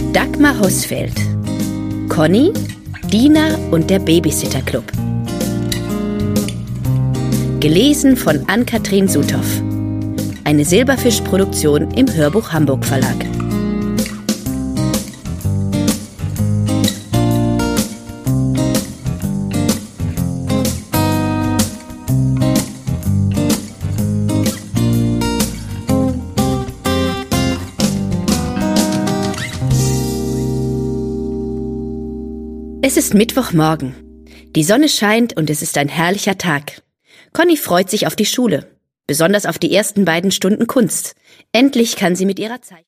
Dagmar Husfeld. Conny, Dina und der Babysitter-Club. Gelesen von Ann-Kathrin Suthoff. Eine Silberfisch-Produktion im Hörbuch Hamburg Verlag. Es ist Mittwochmorgen. Die Sonne scheint und es ist ein herrlicher Tag. Conny freut sich auf die Schule, besonders auf die ersten beiden Stunden Kunst. Endlich kann sie mit ihrer Zeichnung